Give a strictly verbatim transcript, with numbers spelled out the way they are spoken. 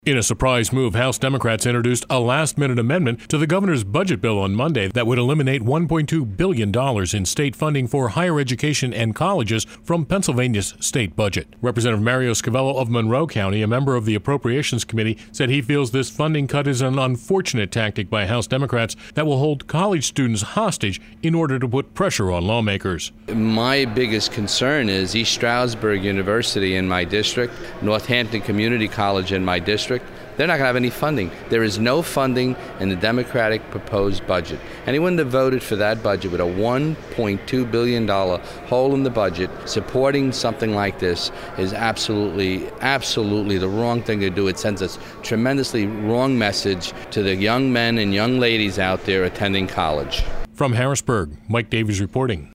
In a surprise move, House Democrats introduced a last-minute amendment to the governor's budget bill on Monday that would eliminate one point two billion dollars in state funding for higher education and colleges from Pennsylvania's state budget. Representative Mario Scavello of Monroe County, a member of the Appropriations Committee, said he feels this funding cut is an unfortunate tactic by House Democrats that will hold college students hostage in order to put pressure on lawmakers. My biggest concern is East Stroudsburg University in my district, Northampton Community College in my district. They're not going to have any funding. There is no funding in the Democratic proposed budget. Anyone that voted for that budget with a one point two billion dollars hole in the budget supporting something like this is absolutely, absolutely the wrong thing to do. It sends a tremendously wrong message to the young men and young ladies out there attending college. From Harrisburg, Mike Davies reporting.